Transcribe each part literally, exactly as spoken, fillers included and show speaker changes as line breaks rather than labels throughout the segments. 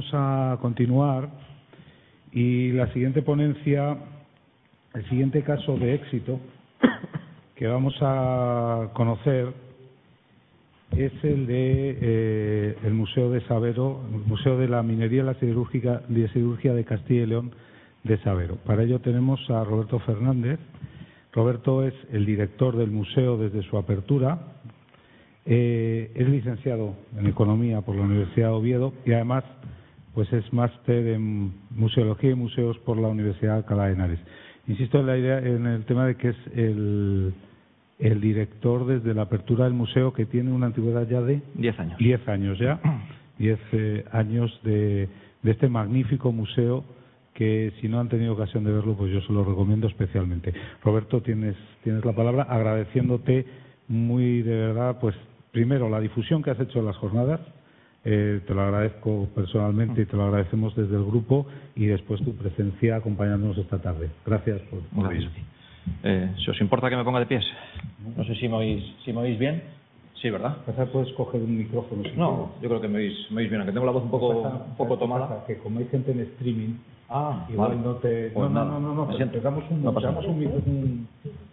a continuar y la siguiente ponencia, el siguiente caso de éxito que vamos a conocer es el de eh, el Museo de Sabero, el Museo de la Minería y la Siderúrgica, de Siderurgia de Castilla y León de Sabero. Para ello tenemos a Roberto Fernández. Roberto es el director del museo desde su apertura. Eh, es licenciado en Economía por la Universidad de Oviedo y además pues es máster en Museología y Museos por la Universidad de Alcalá de Henares. Insisto en la idea, en el tema de que es el, el director desde la apertura del museo, que tiene una antigüedad ya de
diez años.
Diez años ya, diez eh, años de, de este magnífico museo que si no han tenido ocasión de verlo, pues yo se lo recomiendo especialmente. Roberto, tienes, tienes la palabra, agradeciéndote muy de verdad, pues primero la difusión que has hecho en las jornadas, eh, te lo agradezco personalmente y te lo agradecemos desde el grupo, y después tu presencia acompañándonos esta tarde. Gracias por, por
Gracias. Eh, ¿Si os importa que me ponga de pies? No sé si me oís, si me oís bien. Sí, ¿verdad?
Pasa, puedes coger un micrófono. Si
no, quieres. Yo creo que me oís, me oís bien, aunque tengo la voz un poco,
pasa,
un poco tomada.
Pasa, que como hay gente en streaming,
ah,
igual
vale.
no te...
Pues
no,
no,
no, no, no,
no,
no, te damos un,
no
te damos un micrófono. Un...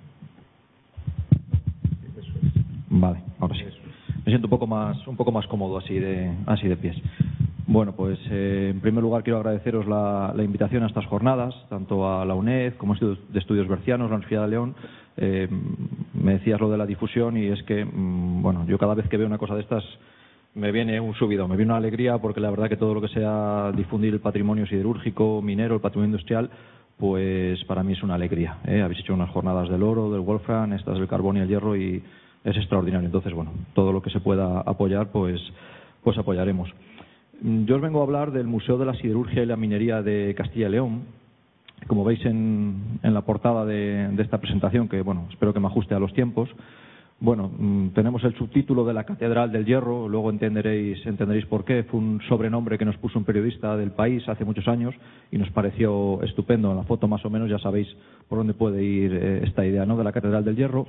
Vale, ahora sí. Me siento un poco más, un poco más cómodo así de, así de pies. Bueno, pues eh, en primer lugar quiero agradeceros la, la invitación a estas jornadas, tanto a la UNED como a Instituto de Estudios Bercianos, la Universidad de León. Eh, me decías lo de la difusión y es que, mmm, bueno, yo cada vez que veo una cosa de estas me viene un subido, me viene una alegría, porque la verdad que todo lo que sea difundir el patrimonio siderúrgico, minero, el patrimonio industrial, pues para mí es una alegría, ¿eh? Habéis hecho unas jornadas del oro, del wolfram, estas del carbón y el hierro, y es extraordinario. Entonces, bueno, todo lo que se pueda apoyar, pues, pues apoyaremos. Yo os vengo a hablar del Museo de la Siderurgia y la Minería de Castilla y León. Como veis en, en la portada de, de esta presentación, que bueno, espero que me ajuste a los tiempos, bueno, tenemos el subtítulo de la Catedral del Hierro, luego entenderéis, entenderéis por qué. Fue un sobrenombre que nos puso un periodista del País hace muchos años y nos pareció estupendo. En la foto más o menos ya sabéis por dónde puede ir eh, esta idea, ¿no?, de la Catedral del Hierro.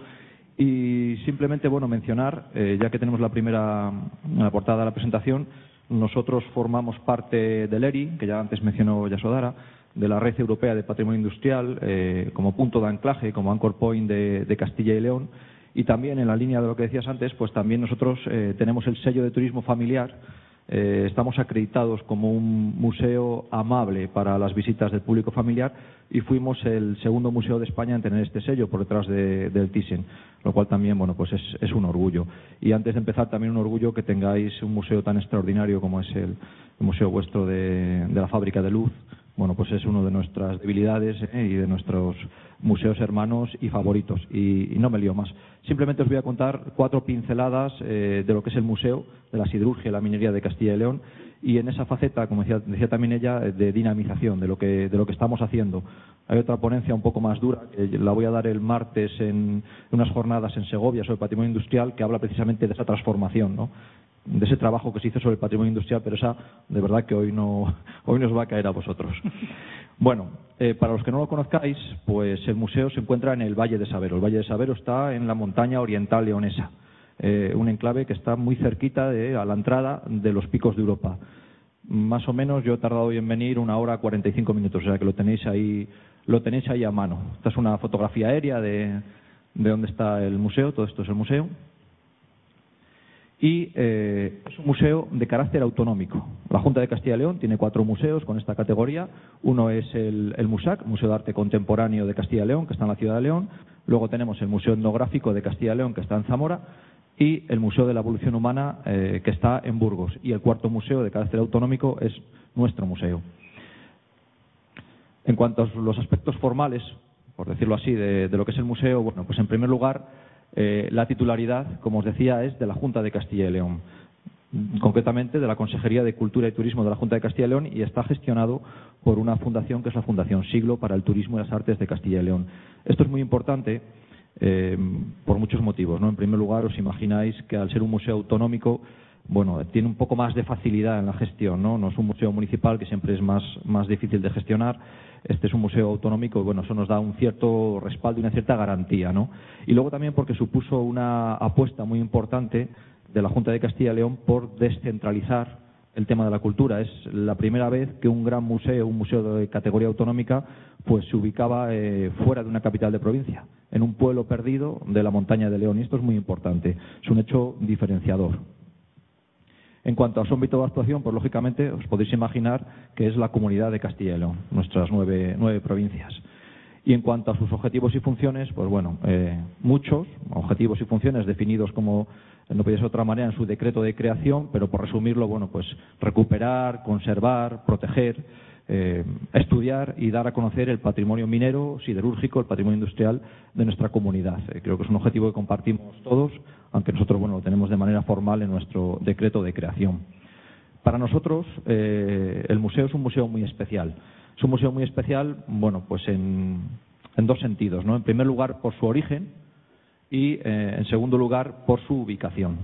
Y simplemente, bueno, mencionar, eh, ya que tenemos la primera, la portada de la presentación, nosotros formamos parte del E R I, que ya antes mencionó Yasodhara, de la Red Europea de Patrimonio Industrial, eh, como punto de anclaje, como anchor point de, de Castilla y León. Y también, en la línea de lo que decías antes, pues también nosotros eh, tenemos el sello de turismo familiar. Eh, estamos acreditados como un museo amable para las visitas del público familiar y fuimos el segundo museo de España en tener este sello por detrás de, del Thyssen, lo cual también, bueno, pues es, es un orgullo. Y antes de empezar, también un orgullo que tengáis un museo tan extraordinario como es el, el museo vuestro de, de la Fábrica de Luz. Bueno, pues es uno de nuestras debilidades eh, y de nuestros museos hermanos y favoritos. Y, y no me lío más. Simplemente os voy a contar cuatro pinceladas eh, de lo que es el Museo de la Siderurgia y la Minería de Castilla y León, y en esa faceta, como decía, decía también ella, de dinamización de lo que de lo que estamos haciendo. Hay otra ponencia un poco más dura, que la voy a dar el martes en, en unas jornadas en Segovia sobre patrimonio industrial, que habla precisamente de esa transformación, ¿no?, de ese trabajo que se hizo sobre el patrimonio industrial, pero esa de verdad que hoy no hoy nos va a caer a vosotros. Bueno, eh, para los que no lo conozcáis, pues el museo se encuentra en el Valle de Sabero. El Valle de Sabero está en la montaña oriental leonesa, eh, un enclave que está muy cerquita de, a la entrada de los picos de Europa. Más o menos yo he tardado hoy en venir una hora cuarenta y cinco minutos, o sea que lo tenéis ahí, lo tenéis ahí a mano. Esta es una fotografía aérea de, de dónde está el museo. Todo esto es el museo. Y eh, es un museo de carácter autonómico. La Junta de Castilla y León tiene cuatro museos con esta categoría. Uno es el, el MUSAC, Museo de Arte Contemporáneo de Castilla y León, que está en la ciudad de León. Luego tenemos el Museo Etnográfico de Castilla y León, que está en Zamora. Y el Museo de la Evolución Humana, eh, que está en Burgos. Y el cuarto museo de carácter autonómico es nuestro museo. En cuanto a los aspectos formales, por decirlo así, de, de lo que es el museo, bueno, pues en primer lugar, Eh, la titularidad, como os decía, es de la Junta de Castilla y León, concretamente de la Consejería de Cultura y Turismo de la Junta de Castilla y León, y está gestionado por una fundación que es la Fundación Siglo para el Turismo y las Artes de Castilla y León. Esto es muy importante eh, por muchos motivos, ¿no? En primer lugar, os imagináis que al ser un museo autonómico, bueno, tiene un poco más de facilidad en la gestión, ¿no? No es un museo municipal, que siempre es más, más difícil de gestionar. Este es un museo autonómico y, bueno, eso nos da un cierto respaldo y una cierta garantía, ¿no? Y luego también porque supuso una apuesta muy importante de la Junta de Castilla y León por descentralizar el tema de la cultura. Es la primera vez que un gran museo, un museo de categoría autonómica, pues se ubicaba eh, fuera de una capital de provincia, en un pueblo perdido de la montaña de León. Y esto es muy importante, es un hecho diferenciador. En cuanto a su ámbito de actuación, pues lógicamente os podéis imaginar que es la Comunidad de Castilla y León, nuestras nueve, nueve provincias. Y en cuanto a sus objetivos y funciones, pues bueno, eh, muchos objetivos y funciones definidos como, no podía ser de otra manera, en su decreto de creación, pero por resumirlo, bueno, pues recuperar, conservar, proteger, eh, estudiar y dar a conocer el patrimonio minero, siderúrgico, el patrimonio industrial de nuestra comunidad. Eh, creo que es un objetivo que compartimos todos, aunque nosotros, bueno, lo tenemos de manera formal en nuestro decreto de creación. Para nosotros, eh, el museo es un museo muy especial. Es un museo muy especial, bueno, pues en, en dos sentidos, ¿no? En primer lugar, por su origen y, eh, en segundo lugar, por su ubicación.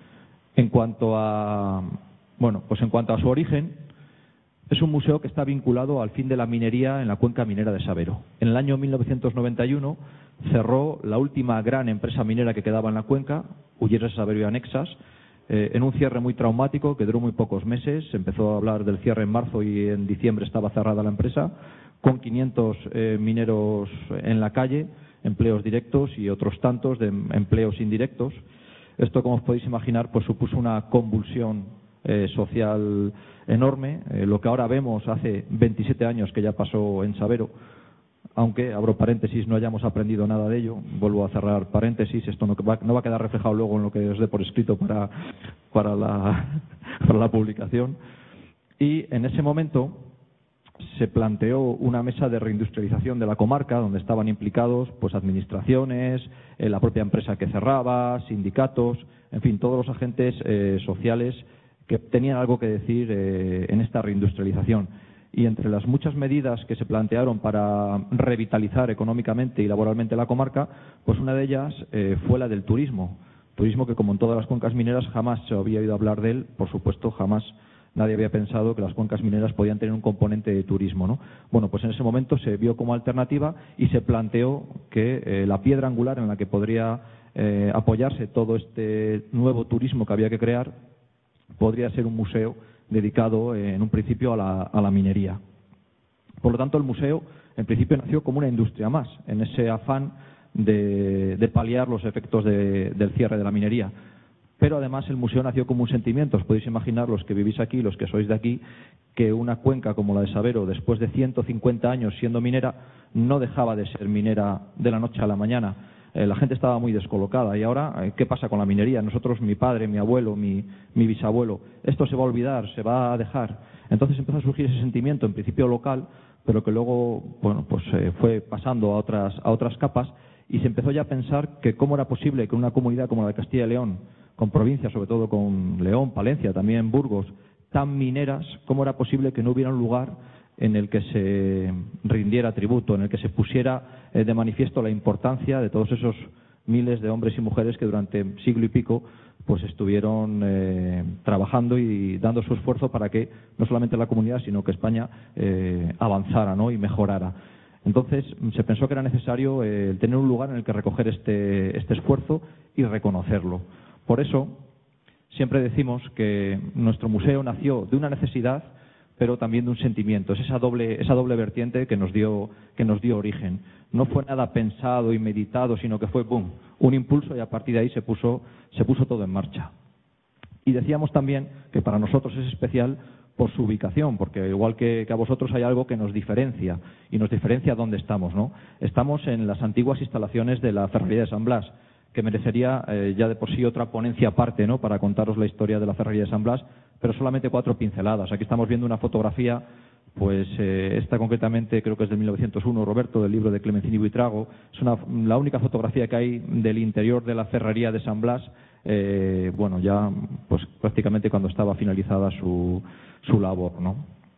En cuanto a, bueno, pues en cuanto a su origen, es un museo que está vinculado al fin de la minería en la cuenca minera de Sabero. En el año mil novecientos noventa y uno cerró la última gran empresa minera que quedaba en la cuenca, Ulleres, Sabero y Anexas, Eh, en un cierre muy traumático que duró muy pocos meses. Se empezó a hablar del cierre en marzo y en diciembre estaba cerrada la empresa, con quinientos eh, mineros en la calle, empleos directos y otros tantos de empleos indirectos. Esto, como os podéis imaginar, pues supuso una convulsión eh, social enorme. Eh, lo que ahora vemos hace veintisiete años que ya pasó en Sabero, aunque, abro paréntesis, no hayamos aprendido nada de ello. Vuelvo a cerrar paréntesis. Esto no va, no va a quedar reflejado luego en lo que os dé por escrito para, para, la, para la publicación. Y en ese momento se planteó una mesa de reindustrialización de la comarca, donde estaban implicados pues administraciones, eh, la propia empresa que cerraba, sindicatos, en fin, todos los agentes eh, sociales que tenían algo que decir eh, en esta reindustrialización. Y entre las muchas medidas que se plantearon para revitalizar económicamente y laboralmente la comarca, pues una de ellas eh, fue la del turismo. Turismo que, como en todas las cuencas mineras, jamás se había oído hablar de él. Por supuesto, jamás nadie había pensado que las cuencas mineras podían tener un componente de turismo, ¿no? Bueno, pues en ese momento se vio como alternativa y se planteó que eh, la piedra angular en la que podría eh, apoyarse todo este nuevo turismo que había que crear podría ser un museo dedicado eh, en un principio a la, a la minería. Por lo tanto, el museo en principio nació como una industria más, en ese afán de, de paliar los efectos de, del cierre de la minería. Pero además el museo nació como un sentimiento. Os podéis imaginar, los que vivís aquí, los que sois de aquí, que una cuenca como la de Sabero, después de ciento cincuenta años siendo minera, no dejaba de ser minera de la noche a la mañana. Eh, la gente estaba muy descolocada. Y ahora, eh, ¿qué pasa con la minería? Nosotros, mi padre, mi abuelo, mi, mi bisabuelo, esto se va a olvidar, se va a dejar. Entonces empezó a surgir ese sentimiento, en principio local, pero que luego, bueno, pues eh, fue pasando a otras, a otras capas, y se empezó ya a pensar que cómo era posible que una comunidad como la de Castilla y León, con provincias, sobre todo con León, Palencia, también Burgos, tan mineras, cómo era posible que no hubiera un lugar en el que se rindiera tributo, en el que se pusiera eh, de manifiesto la importancia de todos esos miles de hombres y mujeres que durante siglo y pico pues estuvieron eh, trabajando y dando su esfuerzo para que no solamente la comunidad, sino que España eh, avanzara, ¿no?, y mejorara. Entonces se pensó que era necesario eh, tener un lugar en el que recoger este, este esfuerzo y reconocerlo. Por eso siempre decimos que nuestro museo nació de una necesidad, pero también de un sentimiento. Es esa doble, esa doble vertiente que nos dio, que nos dio origen. No fue nada pensado y meditado, sino que fue boom, un impulso, y a partir de ahí se puso, se puso todo en marcha. Y decíamos también que para nosotros es especial por su ubicación, porque igual que, que a vosotros hay algo que nos diferencia, y nos diferencia dónde estamos, ¿no? Estamos en las antiguas instalaciones de la Ferrería de San Blas, que merecería eh, ya de por sí otra ponencia aparte, ¿no?, para contaros la historia de la Ferrería de San Blas, pero solamente cuatro pinceladas. Aquí estamos viendo una fotografía, pues eh, esta concretamente creo que es de mil novecientos uno, Roberto, del libro de Clemencini Buitrago. Es una, la única fotografía que hay del interior de la Ferrería de San Blas, eh, bueno, ya pues prácticamente cuando estaba finalizada su, su labor, ¿no?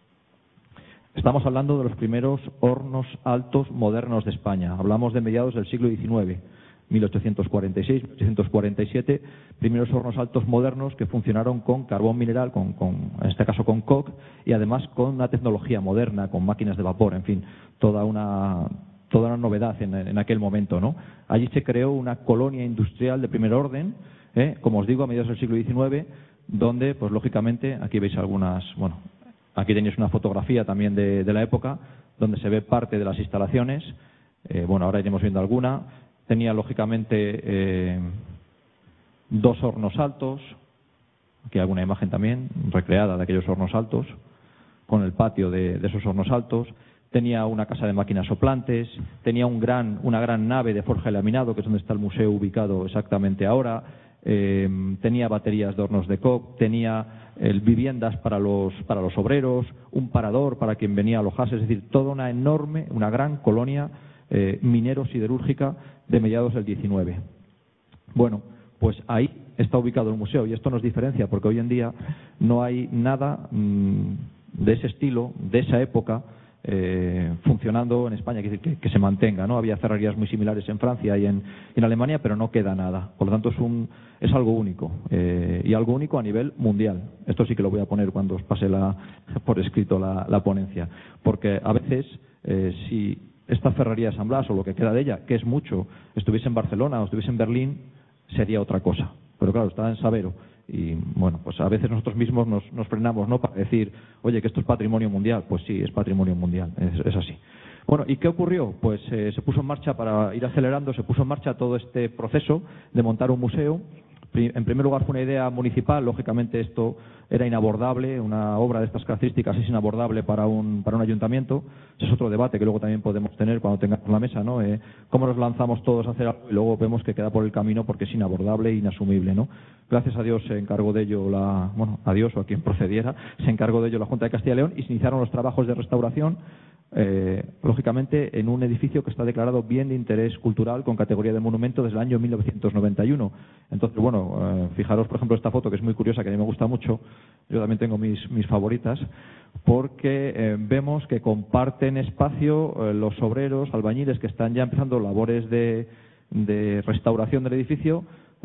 Estamos hablando de los primeros hornos altos modernos de España. Hablamos de mediados del siglo diecinueve. mil ochocientos cuarenta y seis, mil ochocientos cuarenta y siete, primeros hornos altos modernos que funcionaron con carbón mineral, con, con, en este caso con coke, y además con una tecnología moderna, con máquinas de vapor, en fin, toda una, toda una novedad en, en aquel momento, ¿no? Allí se creó una colonia industrial de primer orden, ¿eh? Como os digo, a mediados del siglo diecinueve, donde, pues lógicamente, aquí veis algunas, bueno, aquí tenéis una fotografía también de, de la época, donde se ve parte de las instalaciones. Eh, bueno, ahora iremos viendo alguna. Tenía, lógicamente, eh, dos hornos altos. Aquí hay alguna imagen también recreada de aquellos hornos altos, con el patio de, de esos hornos altos. Tenía una casa de máquinas soplantes, tenía un gran, una gran nave de forja y laminado, que es donde está el museo ubicado exactamente ahora. Eh, tenía baterías de hornos de coque, tenía eh, viviendas para los, para los obreros, un parador para quien venía a alojarse, es decir, toda una enorme, una gran colonia eh, minero-siderúrgica de mediados del diecinueve. Bueno, pues ahí está ubicado el museo y esto nos diferencia porque hoy en día no hay nada mmm, de ese estilo, de esa época, Eh, funcionando en España, que, que, que se mantenga, ¿no? Había ferrerías muy similares en Francia y en, en Alemania, pero no queda nada. Por lo tanto, es, un, es algo único eh, y algo único a nivel mundial. Esto sí que lo voy a poner cuando os pase la, por escrito la, la ponencia, porque a veces eh, si esta ferrería de San Blas o lo que queda de ella, que es mucho, estuviese en Barcelona o estuviese en Berlín, sería otra cosa. Pero claro, está en Sabero. Y bueno, pues a veces nosotros mismos nos, nos frenamos, ¿no?, para decir, oye, que esto es patrimonio mundial. Pues sí, es patrimonio mundial, es, es así. Bueno, ¿y qué ocurrió? Pues eh, se puso en marcha, para ir acelerando, se puso en marcha todo este proceso de montar un museo. En primer lugar fue una idea municipal, lógicamente esto era inabordable, una obra de estas características es inabordable para un, para un ayuntamiento. Ese es otro debate que luego también podemos tener cuando tengamos la mesa, ¿no? Eh, cómo nos lanzamos todos a hacer algo y luego vemos que queda por el camino porque es inabordable e inasumible, ¿no? Gracias a Dios se encargó de ello la, bueno, a Dios o a quien procediera, se encargó de ello la Junta de Castilla y León y se iniciaron los trabajos de restauración. Eh, lógicamente en un edificio que está declarado bien de interés cultural con categoría de monumento desde el año mil novecientos noventa y uno. Entonces, bueno, eh, fijaros por ejemplo esta foto que es muy curiosa, que a mí me gusta mucho, yo también tengo mis, mis favoritas, porque eh, vemos que comparten espacio eh, los obreros, albañiles que están ya empezando labores de, de restauración del edificio,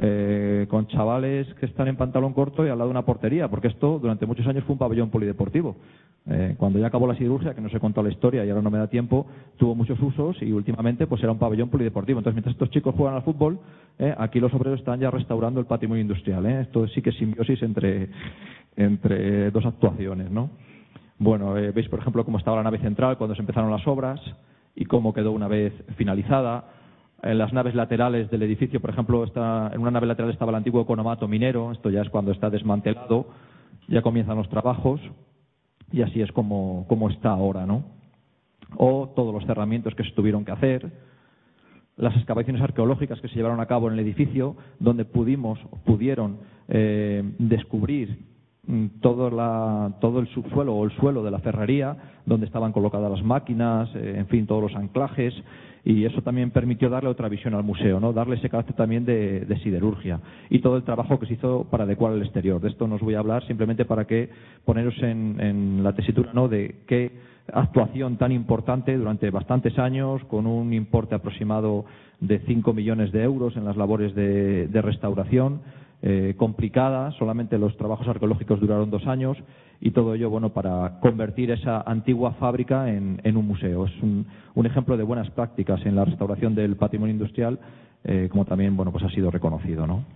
Eh, con chavales que están en pantalón corto y al lado de una portería, porque esto durante muchos años fue un pabellón polideportivo. Eh, cuando ya acabó la siderurgia, que no se contó la historia y ahora no me da tiempo, tuvo muchos usos y últimamente pues era un pabellón polideportivo. Entonces, mientras estos chicos juegan al fútbol, eh, aquí los obreros están ya restaurando el patrimonio industrial. Eh. Esto sí que es simbiosis entre, entre dos actuaciones, ¿no? Bueno, eh, veis por ejemplo cómo estaba la nave central cuando se empezaron las obras y cómo quedó una vez finalizada. En las naves laterales del edificio, por ejemplo, está, en una nave lateral estaba el antiguo economato minero, esto ya es cuando está desmantelado, ya comienzan los trabajos y así es como, como está ahora, ¿no? O todos los cerramientos que se tuvieron que hacer, las excavaciones arqueológicas que se llevaron a cabo en el edificio, donde pudimos, pudieron eh, descubrir todo, la, todo el subsuelo o el suelo de la ferrería, donde estaban colocadas las máquinas, eh, en fin, todos los anclajes, y eso también permitió darle otra visión al museo, ¿no? Darle ese carácter también de, de siderurgia y todo el trabajo que se hizo para adecuar el exterior. De esto no os voy a hablar, simplemente para que poneros en, en la tesitura, ¿no?, de qué actuación tan importante durante bastantes años, con un importe aproximado de cinco millones de euros en las labores de, de restauración, eh, complicada, solamente los trabajos arqueológicos duraron dos años y todo ello, bueno, para convertir esa antigua fábrica en, en un museo. Es un, un ejemplo de buenas prácticas en la restauración del patrimonio industrial, eh, como también, bueno, pues ha sido reconocido, ¿no?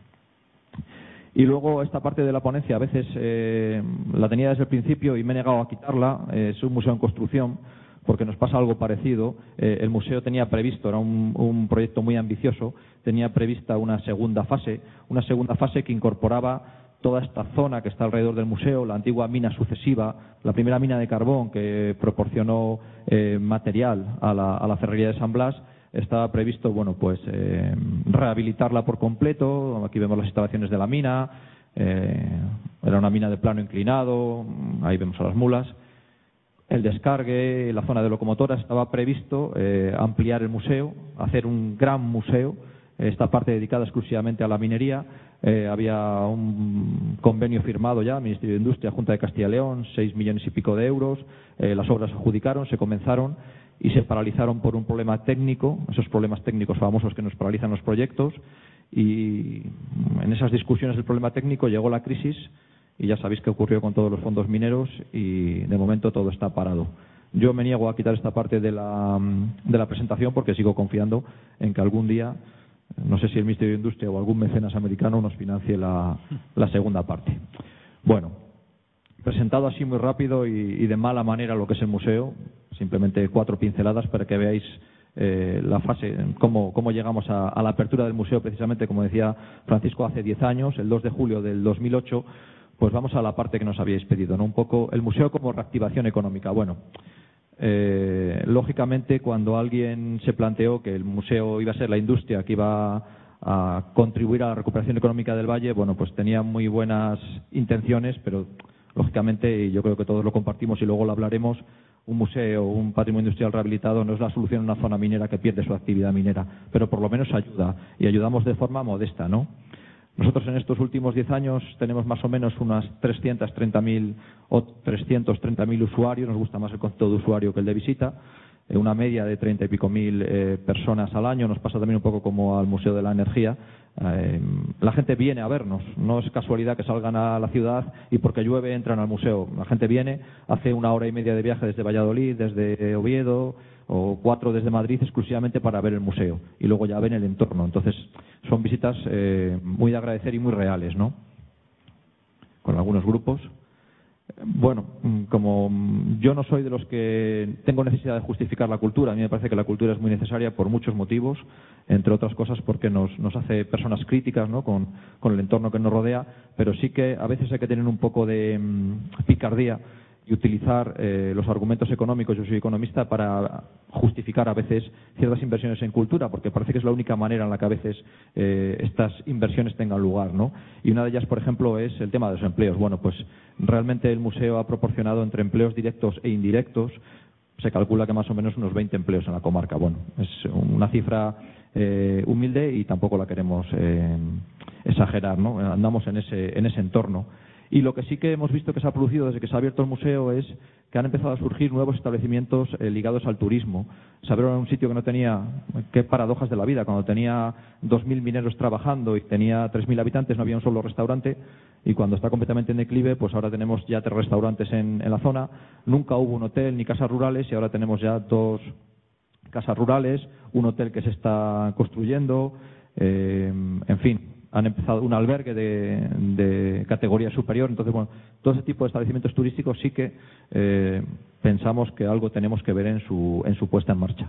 Y luego esta parte de la ponencia a veces eh, la tenía desde el principio y me he negado a quitarla. Eh, es un museo en construcción porque nos pasa algo parecido. Eh, el museo tenía previsto, era un, un proyecto muy ambicioso, tenía prevista una segunda fase, una segunda fase que incorporaba toda esta zona que está alrededor del museo, la antigua mina sucesiva, la primera mina de carbón que proporcionó eh, material a la, a la ferrería de San Blas. Estaba previsto, bueno, pues eh, rehabilitarla por completo. Aquí vemos las instalaciones de la mina. Eh, era una mina de plano inclinado. Ahí vemos a las mulas. El descargue, la zona de locomotoras. Estaba previsto eh, ampliar el museo, hacer un gran museo. Esta parte dedicada exclusivamente a la minería. Eh, había un convenio firmado ya, Ministerio de Industria, Junta de Castilla y León, seis millones y pico de euros. Eh, las obras se adjudicaron, se comenzaron y se paralizaron por un problema técnico, esos problemas técnicos famosos que nos paralizan los proyectos, y en esas discusiones del problema técnico llegó la crisis y ya sabéis qué ocurrió con todos los fondos mineros y de momento todo está parado. Yo me niego a quitar esta parte de la, de la presentación porque sigo confiando en que algún día no sé si el Ministerio de Industria o algún mecenas americano nos financie la, la segunda parte. Bueno, presentado así muy rápido y, y de mala manera lo que es el museo, simplemente cuatro pinceladas para que veáis eh, la fase, cómo, cómo llegamos a, a la apertura del museo, precisamente como decía Francisco, hace diez años, el dos de julio del dos mil ocho. Pues vamos a la parte que nos habíais pedido, ¿no? Un poco el museo como reactivación económica. Bueno, eh, lógicamente cuando alguien se planteó que el museo iba a ser la industria que iba a contribuir a la recuperación económica del Valle, bueno, pues tenía muy buenas intenciones, pero lógicamente, y yo creo que todos lo compartimos y luego lo hablaremos, un museo, un patrimonio industrial rehabilitado no es la solución en una zona minera que pierde su actividad minera, pero por lo menos ayuda, y ayudamos de forma modesta, ¿no? Nosotros en estos últimos diez años tenemos más o menos unas trescientos treinta mil o trescientos treinta mil usuarios, nos gusta más el concepto de usuario que el de visita, eh, una media de treinta y pico mil eh, personas al año. Nos pasa también un poco como al Museo de la Energía. Eh, la gente viene a vernos, no es casualidad que salgan a la ciudad y porque llueve entran al museo. La gente viene, hace una hora y media de viaje desde Valladolid, desde Oviedo, o cuatro desde Madrid exclusivamente para ver el museo y luego ya ven el entorno. Entonces son visitas eh, muy de agradecer y muy reales, ¿no? Con algunos grupos. Bueno, como yo no soy de los que tengo necesidad de justificar la cultura, a mí me parece que la cultura es muy necesaria por muchos motivos, entre otras cosas porque nos, nos hace personas críticas, ¿no? con, con el entorno que nos rodea, pero sí que a veces hay que tener un poco de mmm, picardía y utilizar eh, los argumentos económicos. Yo soy economista para justificar a veces ciertas inversiones en cultura, porque parece que es la única manera en la que a veces eh, estas inversiones tengan lugar, ¿no? Y una de ellas, por ejemplo, es el tema de los empleos. Bueno, pues realmente el museo ha proporcionado entre empleos directos e indirectos, se calcula que más o menos unos veinte empleos en la comarca. Bueno, es una cifra eh, humilde y tampoco la queremos eh, exagerar, ¿no? Andamos en ese, en ese entorno. Y lo que sí que hemos visto que se ha producido desde que se ha abierto el museo es que han empezado a surgir nuevos establecimientos eh, ligados al turismo. Se abrió en un sitio que no tenía, qué paradojas de la vida, cuando tenía dos mil mineros trabajando y tenía tres mil habitantes, no había un solo restaurante, y cuando está completamente en declive, pues ahora tenemos ya tres restaurantes en, en la zona. Nunca hubo un hotel ni casas rurales y ahora tenemos ya dos casas rurales, un hotel que se está construyendo, eh, en fin. Han empezado un albergue de, de categoría superior. Entonces, bueno, todo ese tipo de establecimientos turísticos sí que eh, pensamos que algo tenemos que ver en su, en su puesta en marcha.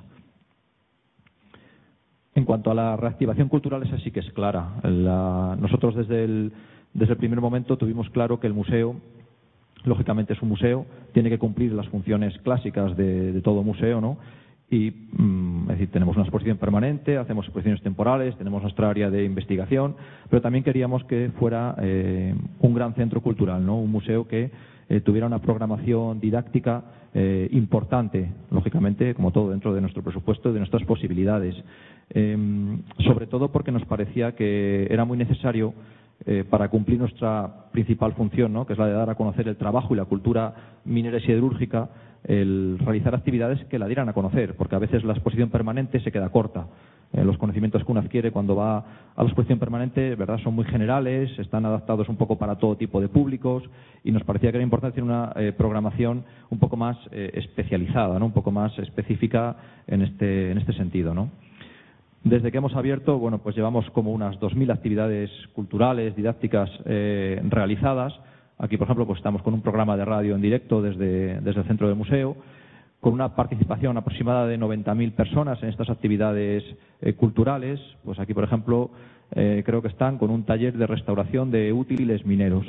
En cuanto a la reactivación cultural, esa sí que es clara. La, nosotros desde el, desde el primer momento tuvimos claro que el museo, lógicamente es un museo, tiene que cumplir las funciones clásicas de, de todo museo, ¿no? Y es decir, tenemos una exposición permanente, hacemos exposiciones temporales, tenemos nuestra área de investigación, pero también queríamos que fuera eh, un gran centro cultural, ¿no? Un museo que eh, tuviera una programación didáctica eh, importante, lógicamente, como todo, dentro de nuestro presupuesto y de nuestras posibilidades. Eh, sobre todo porque nos parecía que era muy necesario Eh, para cumplir nuestra principal función, ¿no? Que es la de dar a conocer el trabajo y la cultura minera y siderúrgica, el realizar actividades que la dieran a conocer, porque a veces la exposición permanente se queda corta. Eh, los conocimientos que uno adquiere cuando va a la exposición permanente, verdad, son muy generales, están adaptados un poco para todo tipo de públicos, y nos parecía que era importante tener una eh, programación un poco más eh, especializada, ¿no? Un poco más específica en este, en este sentido, ¿no? Desde que hemos abierto, bueno, pues llevamos como unas dos mil actividades culturales, didácticas eh, realizadas. Aquí, por ejemplo, pues estamos con un programa de radio en directo desde, desde el centro del museo, con una participación aproximada de noventa mil personas en estas actividades eh, culturales. Pues aquí, por ejemplo, eh, creo que están con un taller de restauración de útiles mineros.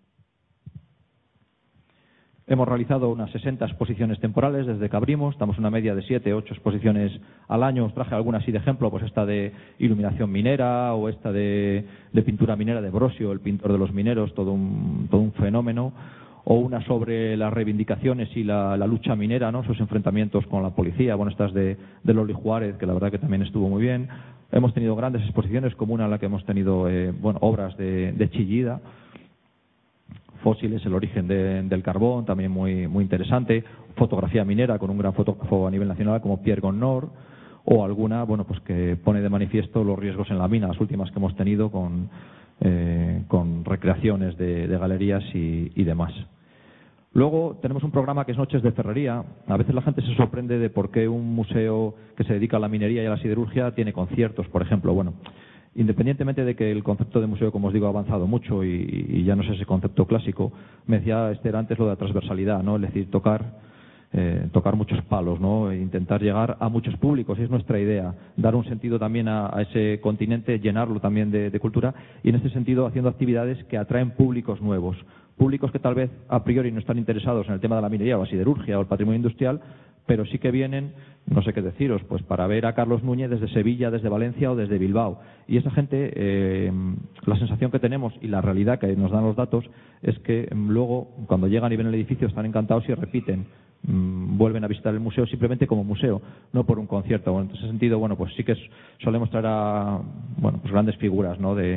Hemos realizado unas sesenta exposiciones temporales desde que abrimos, estamos en una media de siete, ocho exposiciones al año. Os traje algunas así de ejemplo, pues esta de iluminación minera o esta de, de pintura minera de Brosio, el pintor de los mineros, todo un, todo un fenómeno, o una sobre las reivindicaciones y la, la lucha minera, ¿no? Sus enfrentamientos con la policía, bueno, estas de, de Loli Juárez, que la verdad que también estuvo muy bien. Hemos tenido grandes exposiciones, como una en la que hemos tenido eh, bueno, obras de, de Chillida, fósiles, el origen de, del carbón, también muy, muy interesante, fotografía minera con un gran fotógrafo a nivel nacional como Pierre Gonnor, o alguna, bueno, pues que pone de manifiesto los riesgos en la mina, las últimas que hemos tenido con, eh, con recreaciones de, de galerías y, y demás. Luego tenemos un programa que es Noches de Ferrería. A veces la gente se sorprende de por qué un museo que se dedica a la minería y a la siderurgia tiene conciertos, por ejemplo. Bueno, independientemente de que el concepto de museo, como os digo, ha avanzado mucho y, y ya no es ese concepto clásico, me decía Esther antes lo de la transversalidad, ¿no? Es decir, tocar eh, tocar muchos palos, ¿no? E intentar llegar a muchos públicos, y es nuestra idea, dar un sentido también a, a ese continente, llenarlo también de, de cultura, y en este sentido haciendo actividades que atraen públicos nuevos, públicos que tal vez a priori no están interesados en el tema de la minería o la siderurgia o el patrimonio industrial, pero sí que vienen, no sé qué deciros, pues para ver a Carlos Núñez desde Sevilla, desde Valencia o desde Bilbao. Y esa gente, eh, la sensación que tenemos y la realidad que nos dan los datos es que luego, cuando llegan y ven el edificio, están encantados y repiten, mmm, vuelven a visitar el museo simplemente como museo, no por un concierto. Bueno, en ese sentido, bueno, pues sí que solemos traer a, bueno, pues grandes figuras, ¿no?, de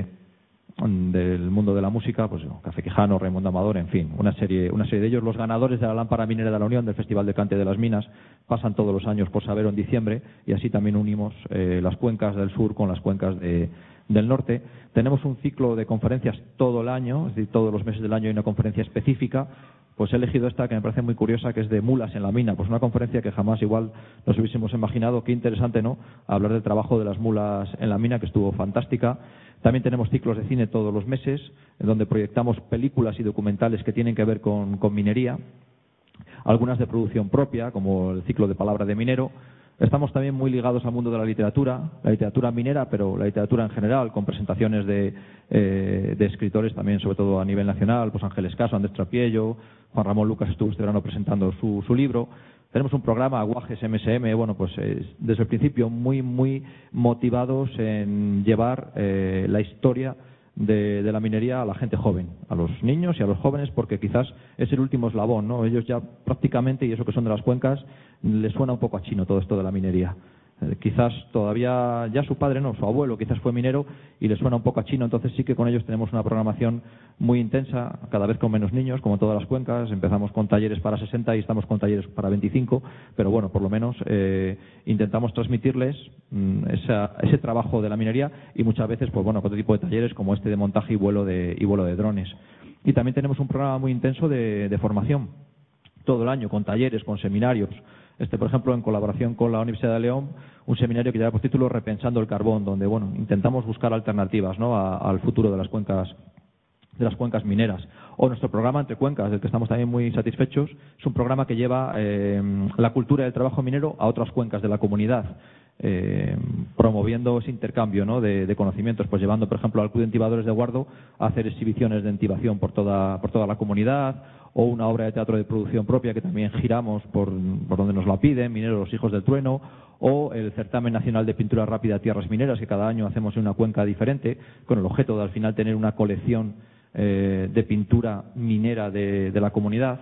del mundo de la música, pues Café Quijano, Raimundo Amador, en fin, una serie, una serie de ellos. Los ganadores de la Lámpara Minera de la Unión del Festival de Cante de las Minas pasan todos los años por Sabero en diciembre, y así también unimos eh, las cuencas del sur con las cuencas de, del norte. Tenemos un ciclo de conferencias todo el año, es decir, todos los meses del año hay una conferencia específica. Pues he elegido esta que me parece muy curiosa, que es de mulas en la mina. Pues una conferencia que jamás igual nos hubiésemos imaginado. Qué interesante, ¿no?, hablar del trabajo de las mulas en la mina, que estuvo fantástica. También tenemos ciclos de cine todos los meses, en donde proyectamos películas y documentales que tienen que ver con, con minería. Algunas de producción propia, como el ciclo de Palabra de Minero. Estamos también muy ligados al mundo de la literatura, la literatura minera, pero la literatura en general, con presentaciones de, eh, de escritores también, sobre todo a nivel nacional, pues Ángeles Caso, Andrés Trapiello, Juan Ramón Lucas estuvo este verano presentando su, su libro. Tenemos un programa, Aguajes M S M, bueno, pues eh, desde el principio muy, muy motivados en llevar eh, la historia de, de la minería a la gente joven, a los niños y a los jóvenes, porque quizás es el último eslabón, ¿no? Ellos ya prácticamente, y eso que son de las cuencas, les suena un poco a chino todo esto de la minería. Eh, quizás todavía, ya su padre no, su abuelo quizás fue minero y les suena un poco a chino, entonces sí que con ellos tenemos una programación muy intensa, cada vez con menos niños, como todas las cuencas. Empezamos con talleres para sesenta y estamos con talleres para veinticinco, pero bueno, por lo menos eh, intentamos transmitirles mmm, esa, ese trabajo de la minería, y muchas veces, pues bueno, con otro tipo de talleres como este de montaje y vuelo de, y vuelo de drones. Y también tenemos un programa muy intenso de, de formación, todo el año, con talleres, con seminarios. Este, por ejemplo, en colaboración con la Universidad de León, un seminario que lleva por título Repensando el Carbón, donde bueno, intentamos buscar alternativas, ¿no?, a, al futuro de las cuencas de las cuencas mineras. O nuestro programa Entre Cuencas, del que estamos también muy satisfechos, es un programa que lleva eh, la cultura del trabajo minero a otras cuencas de la comunidad, eh, promoviendo ese intercambio, ¿no?, de, de conocimientos, pues llevando, por ejemplo, al Club de Entibadores de Guardo a hacer exhibiciones de entibación por toda, por toda la comunidad, o una obra de teatro de producción propia que también giramos por, por donde nos la piden, Mineros los Hijos del Trueno, o el Certamen Nacional de Pintura Rápida Tierras Mineras, que cada año hacemos en una cuenca diferente, con el objeto de al final tener una colección eh, de pintura minera de, de la comunidad.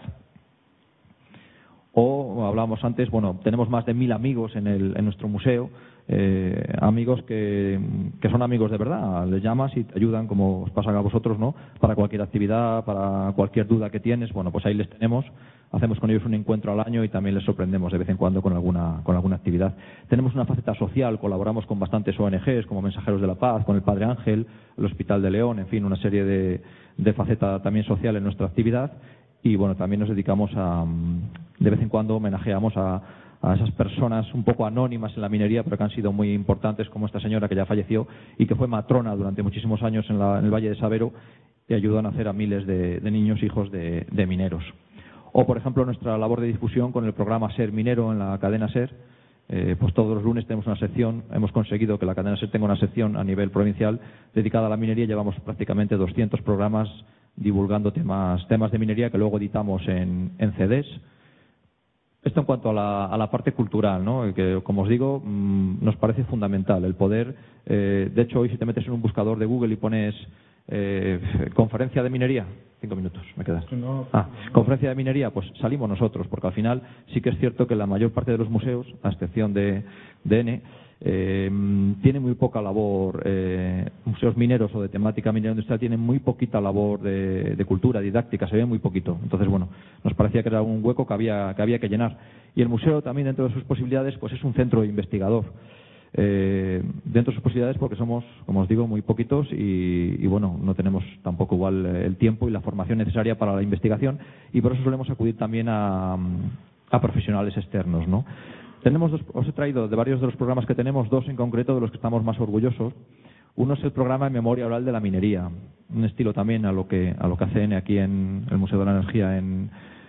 O hablábamos antes, bueno, tenemos más de mil amigos en, el, en nuestro museo, eh, amigos que, que son amigos de verdad. Les llamas y te ayudan, como os pasa a vosotros, ¿no?, para cualquier actividad, para cualquier duda que tienes. Bueno, pues ahí les tenemos. Hacemos con ellos un encuentro al año y también les sorprendemos de vez en cuando con alguna, con alguna actividad. Tenemos una faceta social, colaboramos con bastantes O N Ges, como Mensajeros de la Paz, con el Padre Ángel, el Hospital de León, en fin, una serie de, de faceta también social en nuestra actividad. Y bueno, también nos dedicamos a, de vez en cuando homenajeamos a, a esas personas un poco anónimas en la minería, pero que han sido muy importantes, como esta señora que ya falleció y que fue matrona durante muchísimos años en, la, en el Valle de Sabero, y ayudó a nacer a miles de, de niños hijos de, de mineros. O, por ejemplo, nuestra labor de difusión con el programa Ser Minero en la cadena Ser. Eh, pues todos los lunes tenemos una sección, hemos conseguido que la cadena Ser tenga una sección a nivel provincial dedicada a la minería. Llevamos prácticamente doscientos programas divulgando temas, temas de minería que luego editamos en, en C Ds. Esto en cuanto a la, a la parte cultural, ¿no?, que, como os digo, mmm, nos parece fundamental el poder. Eh, de hecho, hoy si te metes en un buscador de Google y pones eh, conferencia de minería, cinco minutos, me quedas.
No,
ah, conferencia de minería, pues salimos nosotros, porque al final sí que es cierto que la mayor parte de los museos, a excepción de, de N, eh, tienen muy poca labor, eh, museos mineros o de temática minera industrial tienen muy poquita labor de, de cultura, didáctica, se ve muy poquito. Entonces, bueno, nos parecía que era un hueco que había que, había que llenar. Y el museo también, dentro de sus posibilidades, pues es un centro investigador. eh, dentro de sus posibilidades, porque somos, como os digo, muy poquitos y, y bueno, no tenemos tampoco igual el tiempo y la formación necesaria para la investigación, y por eso solemos acudir también a, a profesionales externos, ¿no? Tenemos dos, os he traído de varios de los programas que tenemos, dos en concreto de los que estamos más orgullosos. Uno es el programa en Memoria Oral de la Minería, un estilo también a lo que a lo que hace E N E aquí en el Museo de la Energía en,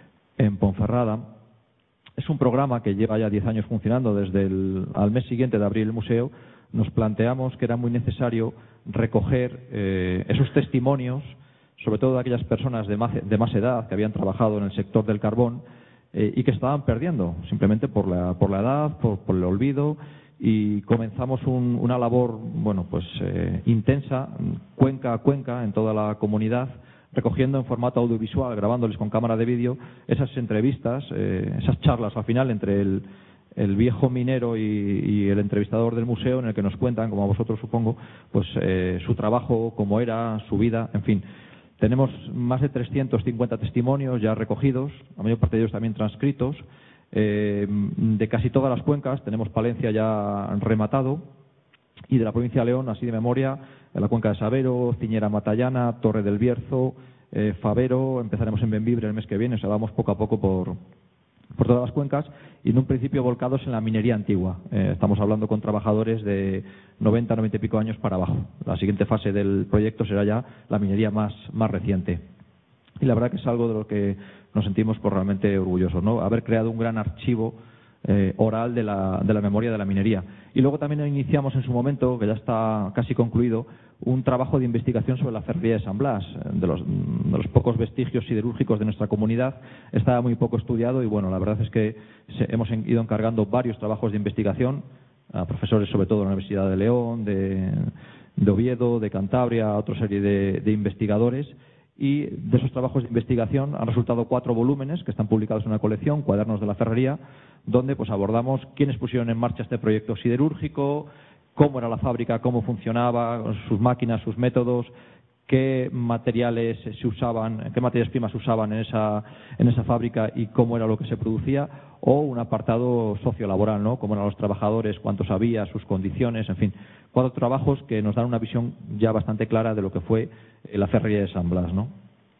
en Ponferrada. Es un programa que lleva ya diez años funcionando. Desde el al mes siguiente de abrir el museo nos planteamos que era muy necesario recoger eh, esos testimonios, sobre todo de aquellas personas de más, de más edad que habían trabajado en el sector del carbón, Eh, y que estaban perdiendo, simplemente por la, por la edad, por, por el olvido, y comenzamos un, una labor, bueno, pues eh, intensa, cuenca a cuenca, en toda la comunidad, recogiendo en formato audiovisual, grabándoles con cámara de vídeo, esas entrevistas, eh, esas charlas al final entre el, el viejo minero y, y el entrevistador del museo, en el que nos cuentan, como a vosotros supongo, pues eh, su trabajo, cómo era, su vida, en fin. Tenemos más de trescientos cincuenta testimonios ya recogidos, la mayor parte de ellos también transcritos, eh, de casi todas las cuencas. Tenemos Palencia ya rematado, y de la provincia de León, así de memoria, en la cuenca de Sabero, Ciñera Matallana, Torre del Bierzo, eh, Favero. Empezaremos en Bembibre el mes que viene, o sea, vamos poco a poco por, por todas las cuencas, y en un principio volcados en la minería antigua. Eh, estamos hablando con trabajadores de noventa, noventa y pico años para abajo. La siguiente fase del proyecto será ya la minería más, más reciente. Y la verdad que es algo de lo que nos sentimos pues, realmente orgullosos, ¿no? Haber creado un gran archivo eh, oral de la, de la memoria de la minería. Y luego también iniciamos en su momento, que ya está casi concluido, un trabajo de investigación sobre la ferrería de San Blas. De los, de los pocos vestigios siderúrgicos de nuestra comunidad, estaba muy poco estudiado, y bueno, la verdad es que se, hemos ido encargando varios trabajos de investigación a profesores, sobre todo de la Universidad de León, de, de Oviedo, de Cantabria, a otra serie de, de investigadores. Y de esos trabajos de investigación han resultado cuatro volúmenes que están publicados en una colección, Cuadernos de la Ferrería, donde pues abordamos quiénes pusieron en marcha este proyecto siderúrgico, cómo era la fábrica, cómo funcionaba, sus máquinas, sus métodos, qué materiales se usaban, qué materias primas se usaban en esa, en esa fábrica y cómo era lo que se producía, o un apartado sociolaboral, ¿no? Cómo eran los trabajadores, cuántos había, sus condiciones, en fin, cuatro trabajos que nos dan una visión ya bastante clara de lo que fue la ferrería de San Blas, ¿no?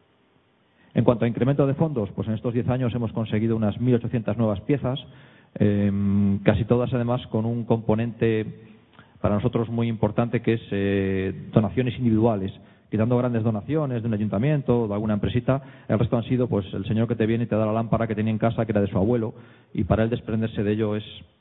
En cuanto a incremento de fondos, pues en estos diez años hemos conseguido unas mil ochocientas nuevas piezas, eh, casi todas además con un componente para nosotros muy importante, que es eh, donaciones individuales. Quitando grandes donaciones de un ayuntamiento, de alguna empresita, el resto han sido pues el señor que te viene y te da la lámpara que tenía en casa, que era de su abuelo, y para él desprenderse de ello es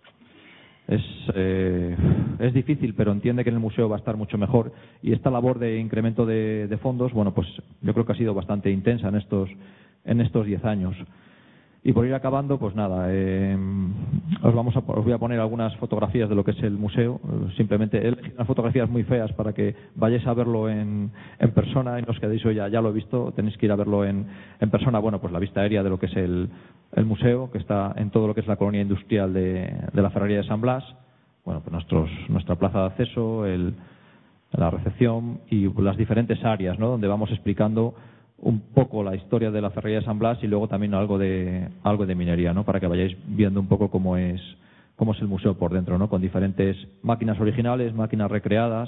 es, eh, es difícil, pero entiende que en el museo va a estar mucho mejor. Y esta labor de incremento de, de fondos, bueno, pues yo creo que ha sido bastante intensa en estos en estos diez años. Y por ir acabando, pues nada, eh, os, vamos a, os voy a poner algunas fotografías de lo que es el museo. Simplemente he elegido unas fotografías muy feas para que vayáis a verlo en, en persona y no os quedéis, oye, ya, ya lo he visto, tenéis que ir a verlo en, en persona. Bueno, pues la vista aérea de lo que es el, el museo, que está en todo lo que es la colonia industrial de, de la ferrería de San Blas. Bueno, pues nuestros, nuestra plaza de acceso, el, la recepción y las diferentes áreas, ¿no?, donde vamos explicando un poco la historia de la ferrería de San Blas y luego también algo de algo de minería, ¿no?, para que vayáis viendo un poco cómo es cómo es el museo por dentro, ¿no?, con diferentes máquinas originales, máquinas recreadas.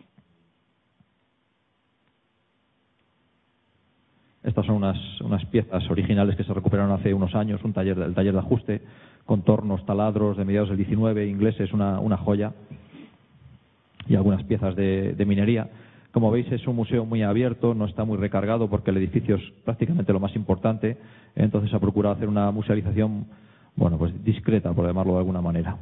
Estas son unas unas piezas originales que se recuperaron hace unos años, un taller el taller de ajuste, con tornos, taladros de mediados del diecinueve, ingleses, una una joya, y algunas piezas de, de minería. Como veis, es un museo muy abierto, no está muy recargado porque el edificio es prácticamente lo más importante, entonces ha procurado hacer una musealización, bueno, pues discreta, por llamarlo de alguna manera.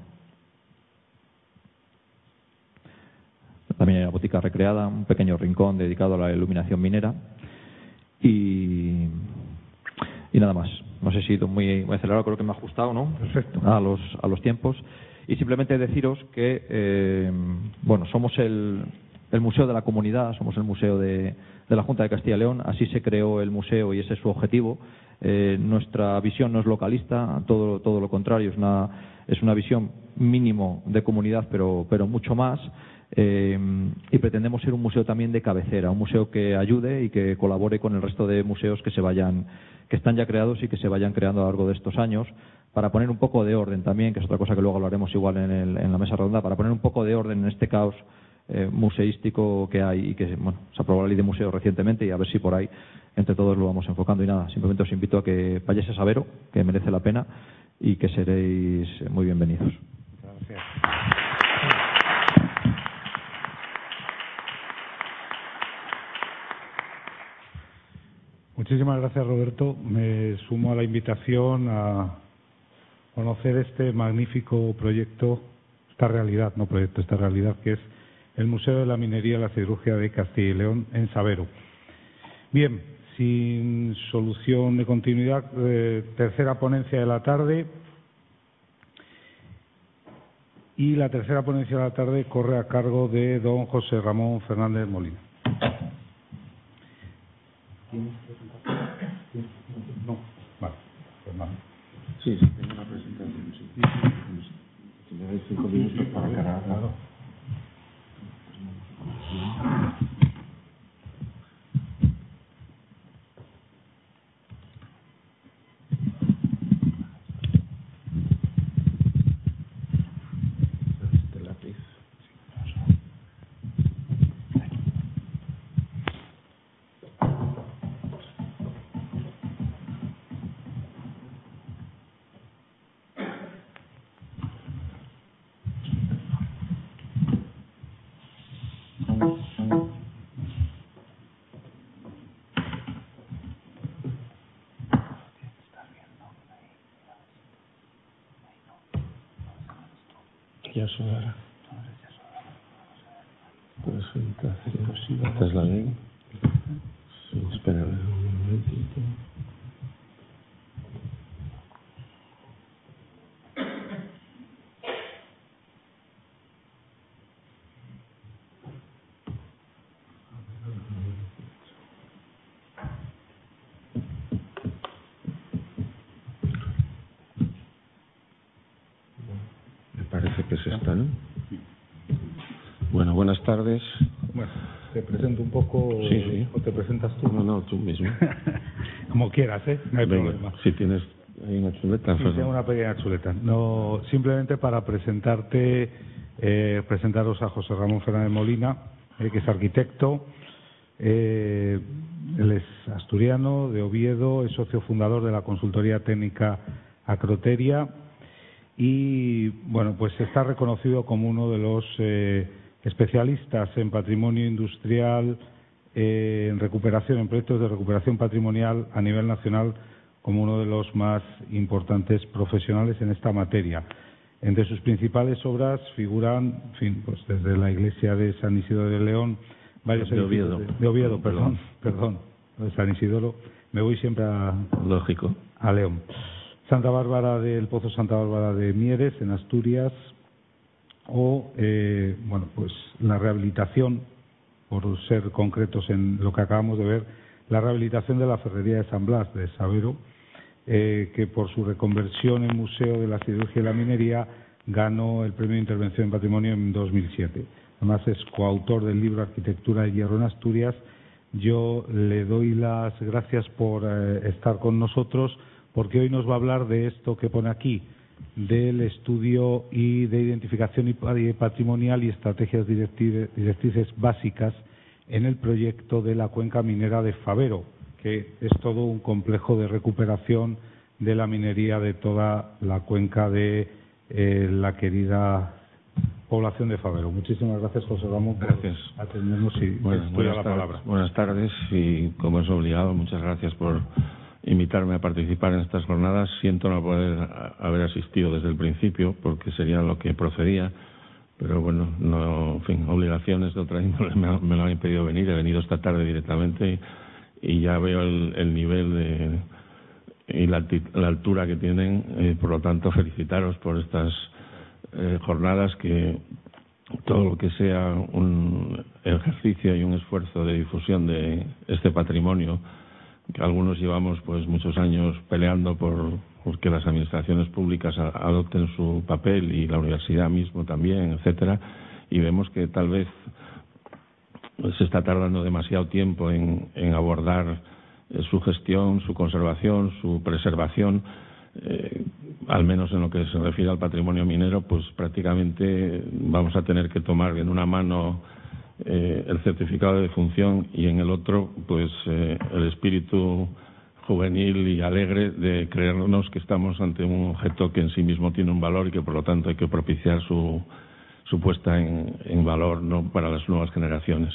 También hay una botica recreada, un pequeño rincón dedicado a la iluminación minera y, y nada más. No sé si he ido muy, muy acelerado, creo que me ha ajustado, ¿no?,
Perfecto.
a los, a los tiempos. Y simplemente deciros que, eh, bueno, somos el... el museo de la comunidad, somos el museo de, de la Junta de Castilla y León, así se creó el museo y ese es su objetivo. Eh, nuestra visión no es localista, todo, todo lo contrario, es una, es una visión mínimo de comunidad, pero, pero mucho más. Eh, y pretendemos ser un museo también de cabecera, un museo que ayude y que colabore con el resto de museos que se vayan, que están ya creados y que se vayan creando a lo largo de estos años, para poner un poco de orden también, que es otra cosa que luego hablaremos igual en, el, en la mesa redonda, para poner un poco de orden en este caos eh, museístico que hay y que bueno, se aprobó la ley de museos recientemente y a ver si por ahí entre todos lo vamos enfocando. Y nada, simplemente os invito a que vayáis a Sabero, que merece la pena y que seréis muy bienvenidos.
Gracias. Muchísimas gracias, Roberto. Me sumo a la invitación a conocer este magnífico proyecto, esta realidad, no proyecto, esta realidad que es el Museo de la Minería y la Siderurgia de Castilla y León en Sabero. Bien, sin solución de continuidad, eh, tercera ponencia de la tarde. Y la tercera ponencia de la tarde corre a cargo de don José Ramón Fernández Molina. No, vale, pues nada.
Sí, sí, tengo una presentación, sí. Si me dais cinco minutos para cargar. Claro. Este lápiz. Ya sonará. Presentación. ¿Esta es la ley? Sí, espera un momentito. Me parece que es esta, ¿no? Bueno, buenas tardes.
Bueno, te presento un poco.
Sí, sí.
¿O te presentas tú?
No, no, tú mismo.
Como quieras, ¿eh? No hay
Venga,
problema.
si tienes ahí una chuleta.
Sí, tengo una pequeña chuleta. No, simplemente para presentarte, eh, presentaros a José Ramón Fernández Molina, eh, que es arquitecto. Eh, él es asturiano, de Oviedo, es socio fundador de la consultoría técnica Acroteria y, bueno, pues está reconocido como uno de los eh, especialistas en patrimonio industrial, eh, en recuperación, en proyectos de recuperación patrimonial a nivel nacional, como uno de los más importantes profesionales en esta materia. Entre sus principales obras figuran, en fin, pues desde la iglesia de San Isidoro de León, varios
de Oviedo,
de, de Oviedo, perdón, perdón, de San Isidoro, me voy siempre a,
lógico,
a León. Santa Bárbara del Pozo Santa Bárbara de Mieres, en Asturias, o, eh, bueno, pues la rehabilitación, por ser concretos en lo que acabamos de ver, la rehabilitación de la Ferrería de San Blas de Sabero, eh, que por su reconversión en Museo de la Siderurgia y la Minería ganó el Premio de Intervención en Patrimonio en dos mil siete. Además es coautor del libro Arquitectura de Hierro en Asturias. Yo le doy las gracias por eh, estar con nosotros, porque hoy nos va a hablar de esto que pone aquí, del estudio y de identificación patrimonial y estrategias directrices básicas en el proyecto de la cuenca minera de Fabero, que es todo un complejo de recuperación de la minería de toda la cuenca de eh, la querida población de Fabero. Muchísimas gracias, José Ramón, por
gracias.
atendernos y
bueno,
buenas
la
tardes, palabra.
Buenas tardes y, como es obligado, muchas gracias por invitarme a participar en estas jornadas. Siento no poder haber asistido desde el principio, porque sería lo que procedía, pero bueno, no, en fin, obligaciones de otra índole me, me lo han impedido venir. He venido esta tarde directamente y, y ya veo el, el nivel de y la, la altura que tienen, eh, por lo tanto felicitaros por estas eh, jornadas, que todo lo que sea un ejercicio y un esfuerzo de difusión de este patrimonio, que algunos llevamos pues muchos años peleando por, por que las administraciones públicas a, adopten su papel, y la universidad mismo también, etcétera, y vemos que tal vez se está tardando demasiado tiempo en, en abordar eh, su gestión, su conservación, su preservación. Eh, al menos en lo que se refiere al patrimonio minero, pues prácticamente vamos a tener que tomar en una mano eh, el certificado de defunción y en el otro pues eh, el espíritu juvenil y alegre de creernos que estamos ante un objeto que en sí mismo tiene un valor y que por lo tanto hay que propiciar su, su puesta en, en valor, ¿no?, para las nuevas generaciones.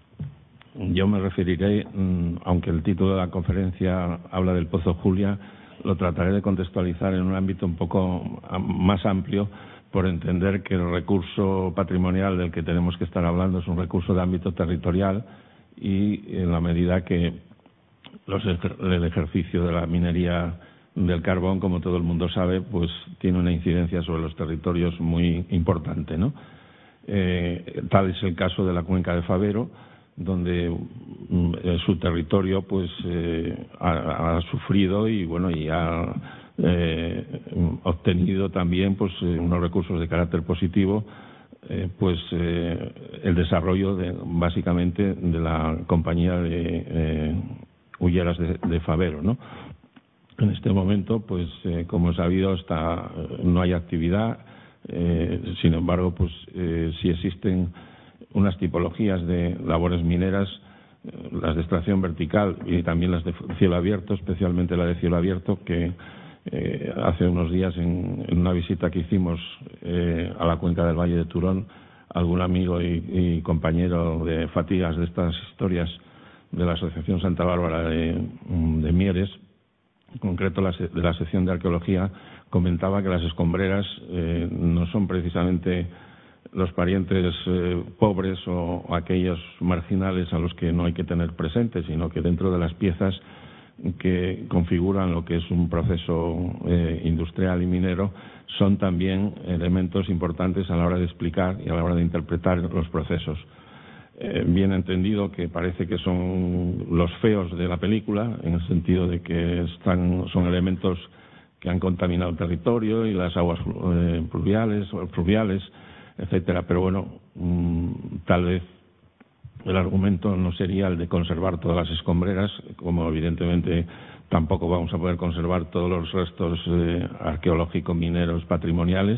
Yo me referiré, aunque el título de la conferencia habla del Pozo Julia, lo trataré de contextualizar en un ámbito un poco más amplio, por entender que el recurso patrimonial del que tenemos que estar hablando es un recurso de ámbito territorial y en la medida que los, el ejercicio de la minería del carbón, como todo el mundo sabe, pues tiene una incidencia sobre los territorios muy importante, ¿no? Eh, tal es el caso de la cuenca de Favero, donde eh, su territorio pues eh, ha, ha sufrido y bueno y ha eh, obtenido también pues eh, unos recursos de carácter positivo, eh, pues eh, el desarrollo de, básicamente de la compañía de eh, hulleras de, de Favero, ¿no? En este momento pues eh, como es sabido está, no hay actividad, eh, sin embargo pues eh, sí existen unas tipologías de labores mineras, las de extracción vertical y también las de cielo abierto, especialmente la de cielo abierto, que eh, hace unos días en, en una visita que hicimos eh, a la cuenca del Valle de Turón, algún amigo y, y compañero de fatigas de estas historias de la Asociación Santa Bárbara de, de Mieres, en concreto la, de la sección de arqueología, comentaba que las escombreras eh, no son precisamente los parientes eh, pobres o, o aquellos marginales a los que no hay que tener presentes, sino que dentro de las piezas que configuran lo que es un proceso eh, industrial y minero son también elementos importantes a la hora de explicar y a la hora de interpretar los procesos. Eh, bien entendido que parece que son los feos de la película, en el sentido de que están, son elementos que han contaminado el territorio y las aguas eh, pluviales o fluviales, etcétera, pero bueno, mmm, tal vez el argumento no sería el de conservar todas las escombreras, como evidentemente tampoco vamos a poder conservar todos los restos eh, arqueológicos, mineros, patrimoniales.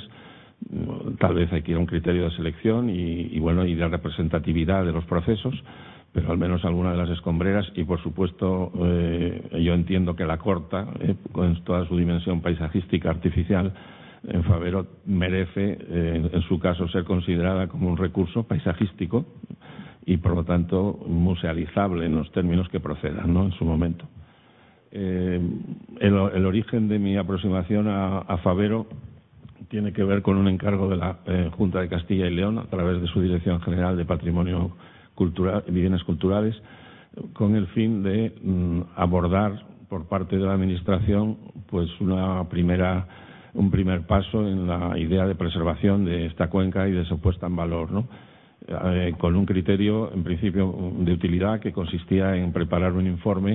Tal vez hay que ir a un criterio de selección y, y bueno y de representatividad de los procesos, pero al menos alguna de las escombreras y por supuesto eh, yo entiendo que la corta, eh, con toda su dimensión paisajística artificial, en Favero merece, eh, en su caso, ser considerada como un recurso paisajístico y, por lo tanto, musealizable en los términos que procedan, ¿no?, en su momento. Eh, el, el origen de mi aproximación a, a Favero tiene que ver con un encargo de la eh, Junta de Castilla y León, a través de su Dirección General de Patrimonio Cultural y Bienes Culturales, con el fin de mm, abordar por parte de la Administración pues una primera un primer paso en la idea de preservación de esta cuenca y de su puesta en valor, ¿no? Eh, con un criterio, en principio, de utilidad que consistía en preparar un informe